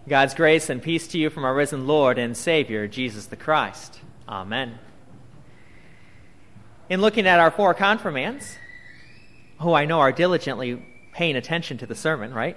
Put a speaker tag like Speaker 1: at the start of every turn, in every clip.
Speaker 1: God's grace and peace to you from our risen Lord and Savior, Jesus the Christ. Amen. In looking at our four confirmands, who I know are diligently paying attention to the sermon, right?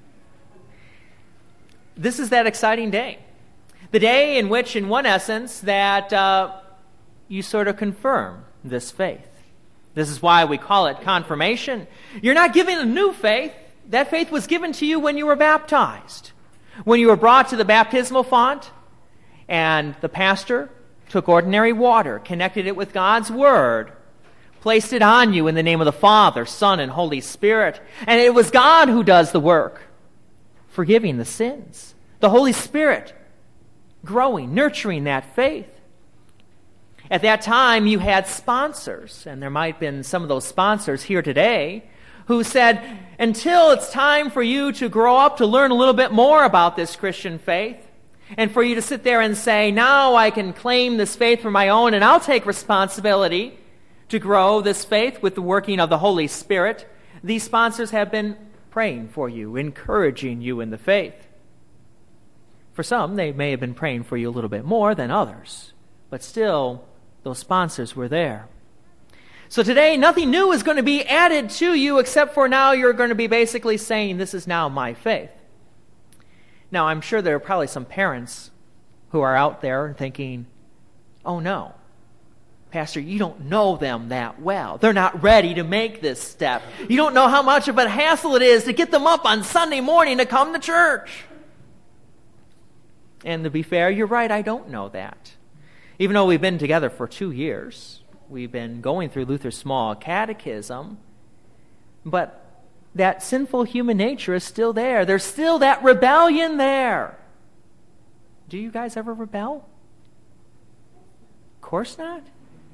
Speaker 1: This is that exciting day. The day in which, in one essence, that you sort of confirm this faith. This is why we call it confirmation. You're not given a new faith. That faith was given to you when you were baptized. When you were brought to the baptismal font, and the pastor took ordinary water, connected it with God's Word, placed it on you in the name of the Father, Son, and Holy Spirit. And it was God who does the work, forgiving the sins. The Holy Spirit growing, nurturing that faith. At that time, you had sponsors, and there might have been some of those sponsors here today, who said, until it's time for you to grow up to learn a little bit more about this Christian faith, and for you to sit there and say, now I can claim this faith for my own, and I'll take responsibility to grow this faith with the working of the Holy Spirit, these sponsors have been praying for you, encouraging you in the faith. For some, they may have been praying for you a little bit more than others, but still, those sponsors were there. So today, nothing new is going to be added to you, except for now you're going to be basically saying, this is now my faith. Now, I'm sure there are probably some parents who are out there thinking, oh no, Pastor, you don't know them that well. They're not ready to make this step. You don't know how much of a hassle it is to get them up on Sunday morning to come to church. And to be fair, you're right, I don't know that. Even though we've been together for 2 years, we've been going through Luther's Small Catechism, but that sinful human nature is still there. There's still that rebellion there. Do you guys ever rebel? Of course not.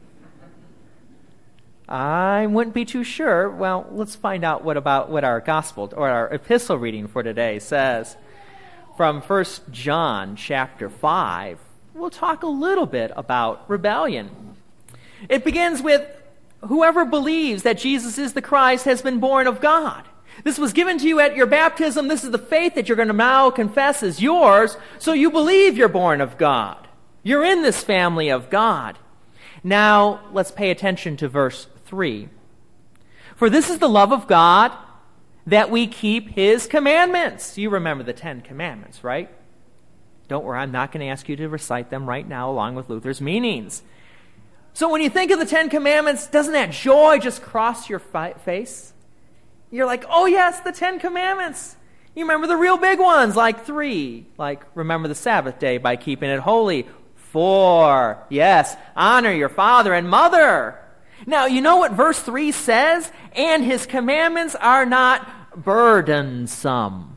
Speaker 1: I wouldn't be too sure. Well, let's find out what our gospel or our epistle reading for today says. From 1 John chapter 5, we'll talk a little bit about rebellion. It begins with, whoever believes that Jesus is the Christ has been born of God. This was given to you at your baptism. This is the faith that you're going to now confess is yours, so you believe you're born of God. You're in this family of God. Now, let's pay attention to verse 3. For this is the love of God, that we keep His commandments. You remember the 10 commandments, right? Don't worry, I'm not going to ask you to recite them right now along with Luther's meanings. So when you think of the 10 commandments, doesn't that joy just cross your face? You're like, oh yes, the 10 commandments. You remember the real big ones, like 3, like remember the Sabbath day by keeping it holy. 4, yes, honor your father and mother. Now, you know what verse 3 says? And His commandments are not burdensome.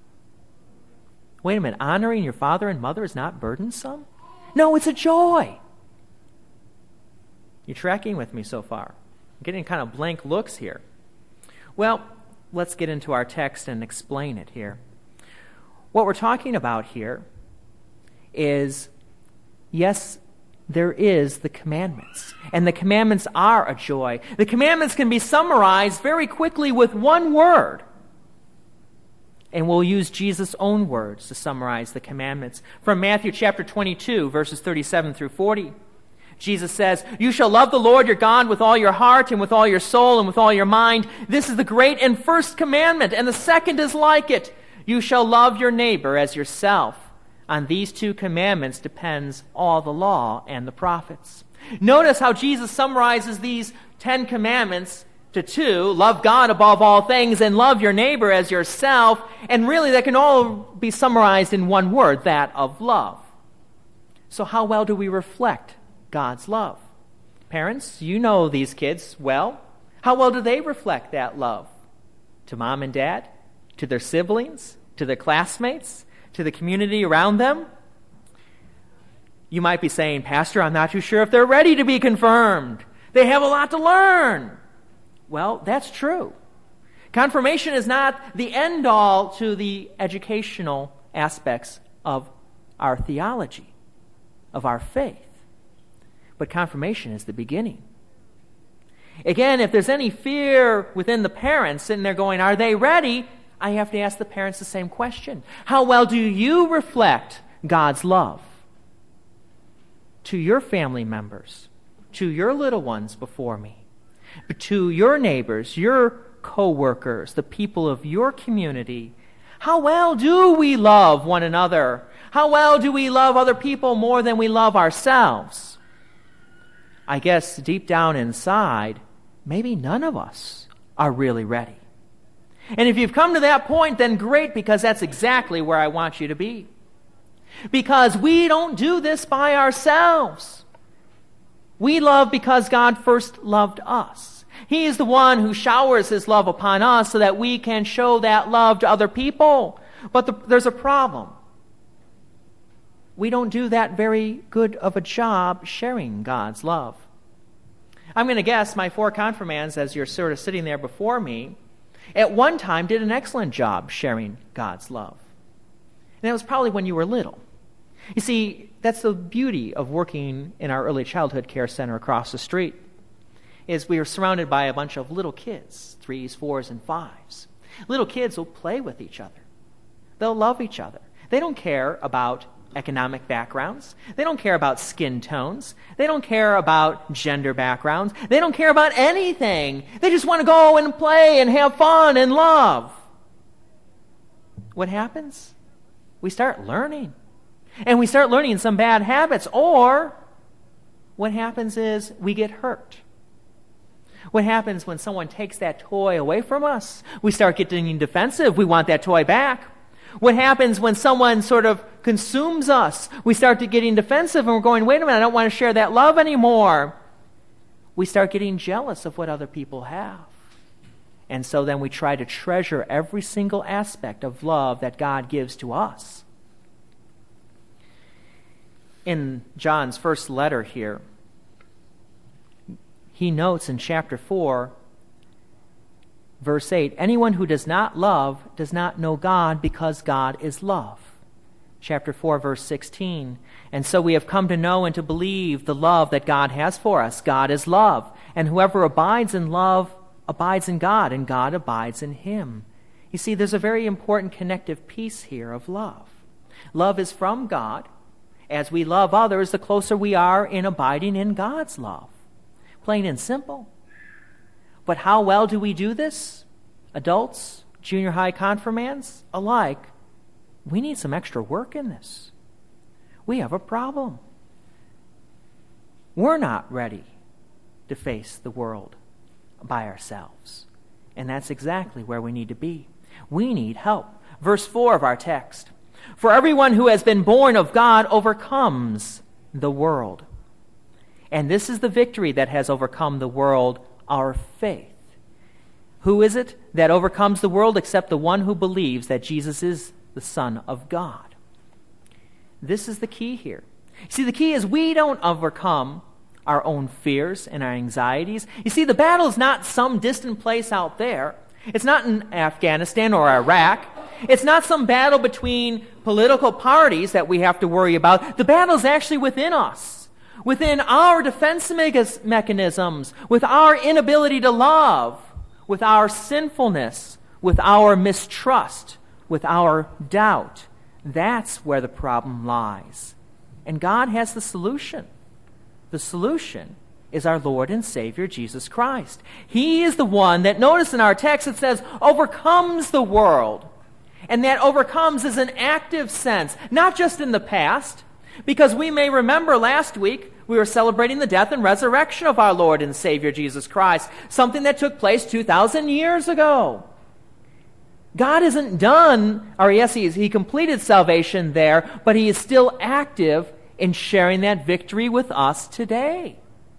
Speaker 1: Wait a minute, honoring your father and mother is not burdensome? No, it's a joy. You're tracking with me so far. I'm getting kind of blank looks here. Well, let's get into our text and explain it here. What we're talking about here is, yes, there is the commandments. And the commandments are a joy. The commandments can be summarized very quickly with one word. And we'll use Jesus' own words to summarize the commandments. From Matthew chapter 22, verses 37 through 40. Jesus says, you shall love the Lord your God with all your heart and with all your soul and with all your mind. This is the great and first commandment, and the second is like it. You shall love your neighbor as yourself. On these 2 commandments depends all the law and the prophets. Notice how Jesus summarizes these 10 commandments to 2, love God above all things and love your neighbor as yourself, and really that can all be summarized in one word, that of love. So how well do we reflect God's love? Parents, you know these kids well. How well do they reflect that love? To mom and dad? To their siblings? To their classmates? To the community around them? You might be saying, Pastor, I'm not too sure if they're ready to be confirmed. They have a lot to learn. Well, that's true. Confirmation is not the end-all to the educational aspects of our theology, of our faith. But confirmation is the beginning. Again, if there's any fear within the parents sitting there going, are they ready? I have to ask the parents the same question. How well do you reflect God's love to your family members, to your little ones before me, to your neighbors, your co-workers, the people of your community? How well do we love one another? How well do we love other people more than we love ourselves? I guess deep down inside, maybe none of us are really ready. And if you've come to that point, then great, because that's exactly where I want you to be. Because we don't do this by ourselves. We love because God first loved us. He is the one who showers His love upon us so that we can show that love to other people. But there's a problem. We don't do that very good of a job sharing God's love. I'm going to guess my 4 confirmands, as you're sort of sitting there before me, at one time did an excellent job sharing God's love. And it was probably when you were little. You see, that's the beauty of working in our early childhood care center across the street, is we are surrounded by a bunch of little kids, 3s, 4s, and 5s. Little kids will play with each other. They'll love each other. They don't care about economic backgrounds. They don't care about skin tones. They don't care about gender backgrounds. They don't care about anything. They just want to go and play and have fun and love. What happens? We start learning. And we start learning some bad habits. Or what happens is we get hurt. What happens when someone takes that toy away from us? We start getting defensive. We want that toy back. What happens when someone sort of consumes us? We start to getting defensive and we're going, wait a minute, I don't want to share that love anymore. We start getting jealous of what other people have. And so then we try to treasure every single aspect of love that God gives to us. In John's first letter here, he notes in chapter 4, verse 8, anyone who does not love does not know God, because God is love. Chapter 4, verse 16, and so we have come to know and to believe the love that God has for us. God is love, and whoever abides in love abides in God, and God abides in him. You see, there's a very important connective piece here of love. Love is from God. As we love others, the closer we are in abiding in God's love. Plain and simple. But how well do we do this? Adults, junior high confirmands, alike, we need some extra work in this. We have a problem. We're not ready to face the world by ourselves. And that's exactly where we need to be. We need help. Verse 4 of our text. For everyone who has been born of God overcomes the world. And this is the victory that has overcome the world, our faith. Who is it that overcomes the world except the one who believes that Jesus is the Son of God? This is the key here. See, the key is we don't overcome our own fears and our anxieties. You see, the battle is not some distant place out there. It's not in Afghanistan or Iraq. It's not some battle between political parties that we have to worry about. The battle is actually within us, within our defense mechanisms, with our inability to love, with our sinfulness, with our mistrust, with our doubt. That's where the problem lies. And God has the solution. The solution is our Lord and Savior, Jesus Christ. He is the one that, notice in our text, it says, overcomes the world. And that overcomes is an active sense, not just in the past, because we may remember last week we were celebrating the death and resurrection of our Lord and Savior, Jesus Christ, something that took place 2,000 years ago. God isn't done, or yes, he completed salvation there, but he is still active in sharing that victory with us today.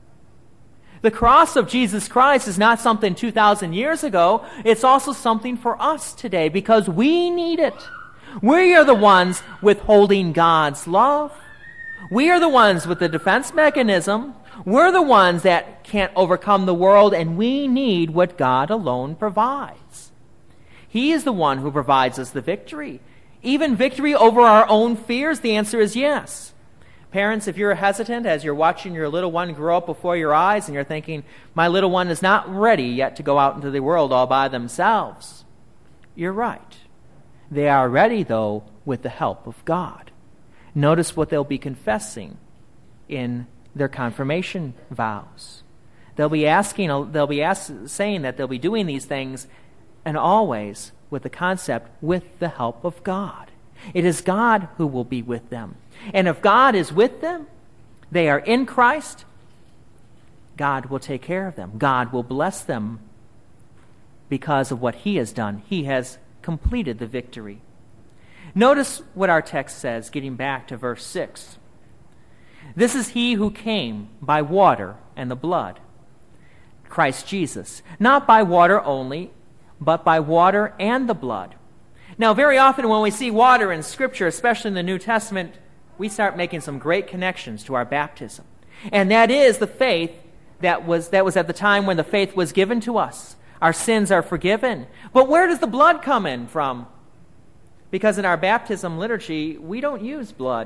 Speaker 1: The cross of Jesus Christ is not something 2,000 years ago. It's also something for us today because we need it. We are the ones withholding God's love. We are the ones with the defense mechanism. We're the ones that can't overcome the world, and we need what God alone provides. He is the one who provides us the victory. Even victory over our own fears, the answer is yes. Parents, if you're hesitant as you're watching your little one grow up before your eyes and you're thinking, my little one is not ready yet to go out into the world all by themselves, you're right. They are ready, though, with the help of God. Notice what they'll be confessing in their confirmation vows. They'll be saying that they'll be doing these things, and always with the concept, with the help of God. It is God who will be with them. And if God is with them, they are in Christ, God will take care of them. God will bless them because of what He has done. He has completed the victory. Notice what our text says, getting back to verse 6. This is He who came by water and the blood, Christ Jesus, not by water only, but by water and the blood. Now, very often when we see water in Scripture, especially in the New Testament, we start making some great connections to our baptism. And that is the faith that was at the time when the faith was given to us. Our sins are forgiven. But where does the blood come in from? Because in our baptism liturgy, we don't use blood.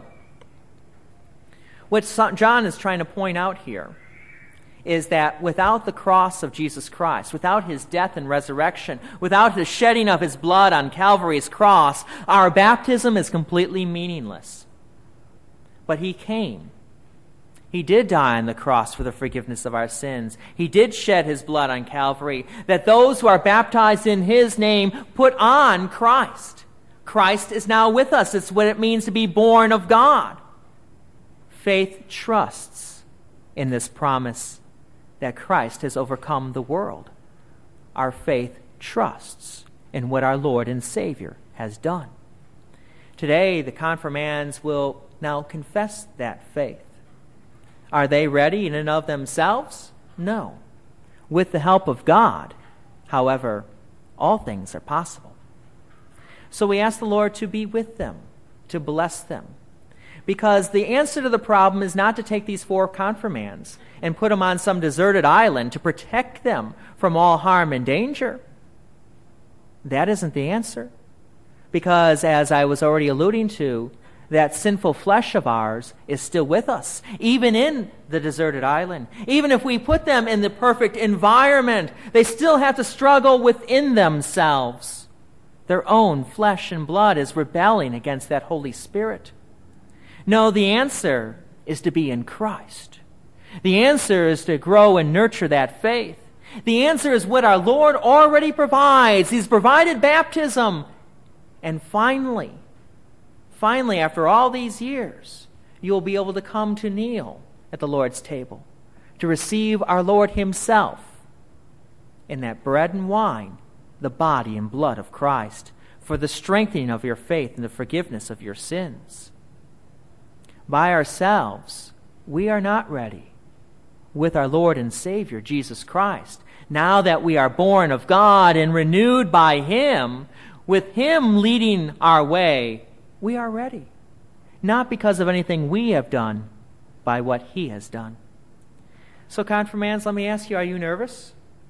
Speaker 1: What John is trying to point out here is that without the cross of Jesus Christ, without His death and resurrection, without the shedding of His blood on Calvary's cross, our baptism is completely meaningless. But He came. He did die on the cross for the forgiveness of our sins. He did shed His blood on Calvary, that those who are baptized in His name put on Christ. Christ is now with us. It's what it means to be born of God. Faith trusts in this promise that Christ has overcome the world. Our faith trusts in what our Lord and Savior has done. Today, the confirmands will now confess that faith. Are they ready in and of themselves? No. With the help of God, however, all things are possible. So we ask the Lord to be with them, to bless them. Because the answer to the problem is not to take these 4 confirmands and put them on some deserted island to protect them from all harm and danger. That isn't the answer. Because, as I was already alluding to, that sinful flesh of ours is still with us, even in the deserted island. Even if we put them in the perfect environment, they still have to struggle within themselves. Their own flesh and blood is rebelling against that Holy Spirit. No, the answer is to be in Christ. The answer is to grow and nurture that faith. The answer is what our Lord already provides. He's provided baptism. And finally, after all these years, you'll be able to come to kneel at the Lord's table, to receive our Lord Himself in that bread and wine, the body and blood of Christ, for the strengthening of your faith and the forgiveness of your sins. By ourselves, we are not ready. With our Lord and Savior, Jesus Christ, now that we are born of God and renewed by Him, with Him leading our way, we are ready. Not because of anything we have done, by what He has done. So, confirmands, let me ask you, are you nervous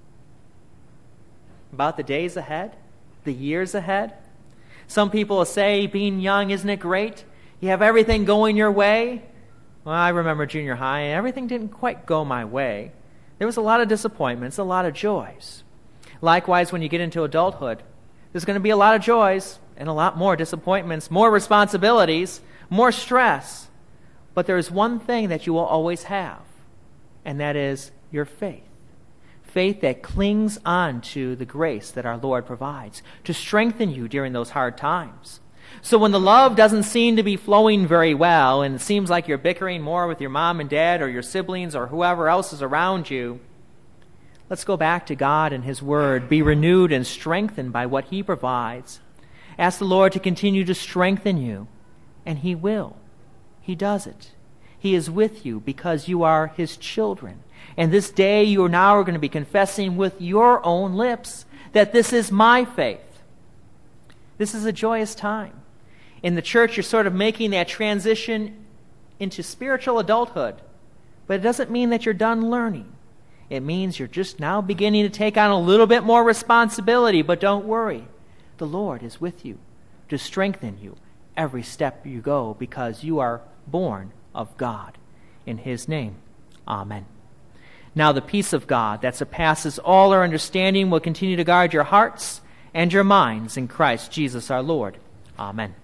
Speaker 1: about the days ahead, the years ahead? Some people will say, being young, isn't it great? You have everything going your way. Well, I remember junior high, and everything didn't quite go my way. There was a lot of disappointments, a lot of joys. Likewise, when you get into adulthood, there's going to be a lot of joys and a lot more disappointments, more responsibilities, more stress. But there is one thing that you will always have, and that is your faith. Faith that clings on to the grace that our Lord provides to strengthen you during those hard times. So when the love doesn't seem to be flowing very well, and it seems like you're bickering more with your mom and dad or your siblings or whoever else is around you, let's go back to God and His Word. Be renewed and strengthened by what He provides. Ask the Lord to continue to strengthen you, and He will. He does it. He is with you because you are His children. And this day you are now going to be confessing with your own lips that this is my faith. This is a joyous time. In the church, you're sort of making that transition into spiritual adulthood. But it doesn't mean that you're done learning. It means you're just now beginning to take on a little bit more responsibility. But don't worry. The Lord is with you to strengthen you every step you go because you are born of God. In His name, amen. Now the peace of God that surpasses all our understanding will continue to guard your hearts and your minds in Christ Jesus our Lord. Amen.